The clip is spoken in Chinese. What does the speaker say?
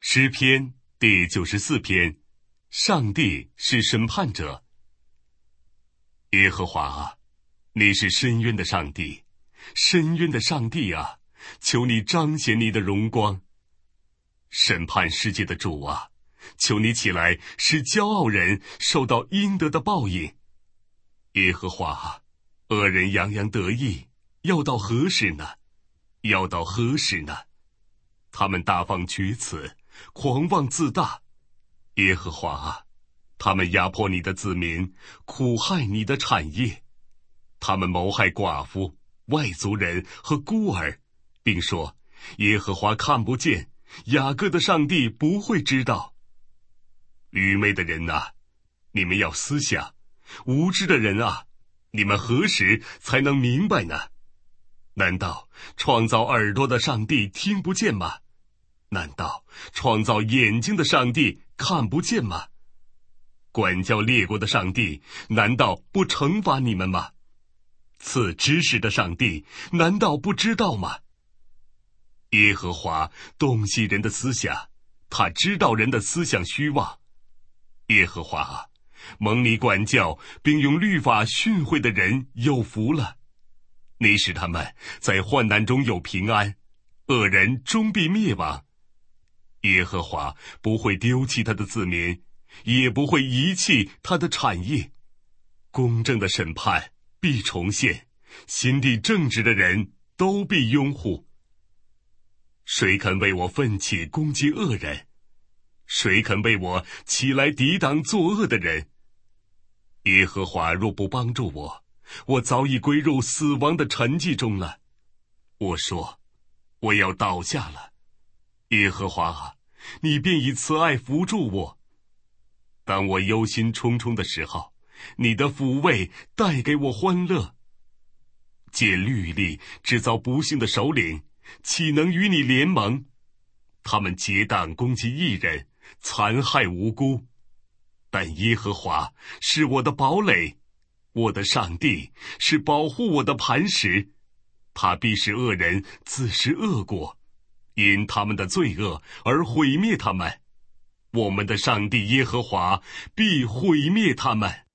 诗篇第94篇，上帝是审判者。耶和华啊，你是深渊的上帝，深渊的上帝啊，求你彰显你的荣光。审判世界的主啊，求你起来，使骄傲人受到应得的报应。耶和华啊，恶人洋洋得意，要到何时呢？要到何时呢？他们大放厥词，狂妄自大。耶和华啊，他们压迫你的子民，苦害你的产业。他们谋害寡妇、外族人和孤儿，并说耶和华看不见，雅各的上帝不会知道。愚昧的人啊，你们要思想；无知的人啊，你们何时才能明白呢？难道创造耳朵的上帝听不见吗？难道创造眼睛的上帝看不见吗？管教列国的上帝难道不惩罚你们吗？赐知识的上帝难道不知道吗？耶和华洞悉人的思想，他知道人的思想虚妄。耶和华啊，蒙你管教并用律法训诲的人有福了。你使他们在患难中有平安，恶人终必灭亡。耶和华不会丢弃他的子民，也不会遗弃他的产业。公正的审判必重现，心地正直的人都必拥护。谁肯为我奋起攻击恶人？谁肯为我起来抵挡作恶的人？耶和华若不帮助我，我早已归入死亡的沉寂中了。我说，我要倒下了。耶和华啊，你便以慈爱扶助我。当我忧心忡忡的时候，你的抚慰带给我欢乐。借律例制造不幸的首领，岂能与你联盟？他们结党攻击义人，残害无辜。但耶和华是我的堡垒，我的上帝是保护我的磐石。他必使恶人自食恶果，因他们的罪恶而毁灭他们。我们的上帝耶和华必毁灭他们。